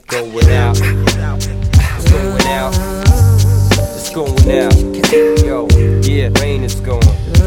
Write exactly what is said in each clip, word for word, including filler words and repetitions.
Going out, it's going out, it's going out. Yo, yeah, rain is gone.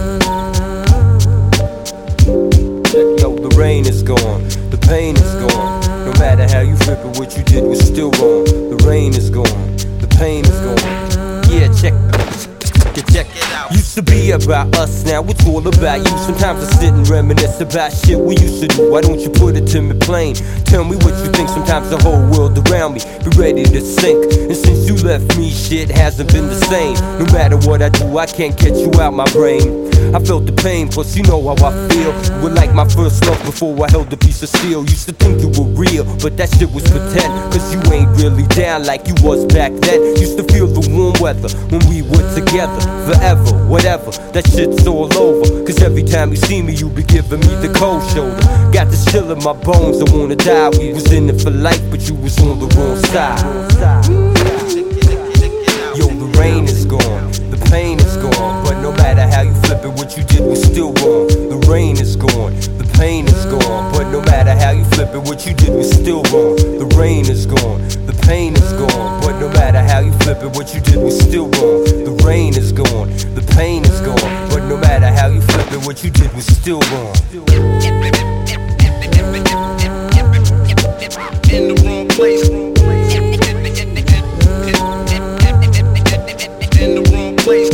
Yo, the rain is gone, the pain is gone. No matter how you flip it, what you did was still wrong. The rain is gone, the pain is gone. Yeah, check Check it out. Used to be about us, now it's all about you. Sometimes I sit and reminisce about shit we used to do. Why don't you put it to me plain? Tell me what you think. Sometimes the whole world around me be ready to sink. And since you left me, shit hasn't been the same. No matter what I do, I can't get you out my brain. I felt the pain, plus you know how I feel. You were like my first love before I held a piece of steel. Used to think you were real, but that shit was pretend. Cause you ain't really down like you was back then. Used to feel the warm weather when we were together. Forever, whatever, that shit's all over. Cause every time you see me, you be giving me the cold shoulder. Got this chill in my bones, I wanna die. We was in it for life, but you was on the wrong side. Yo, the rain is gone, the pain is gone. But no matter how you flip it, what you did was still wrong. The rain is gone, the pain is gone. But no matter how you flip it, what you did was still wrong. The rain is gone, the pain is gone. But no matter how you flip it, what you did was still wrong. The rain is gone, the pain is gone. But no matter how you flip it, what you did was still wrong. In the wrong place. In the wrong place.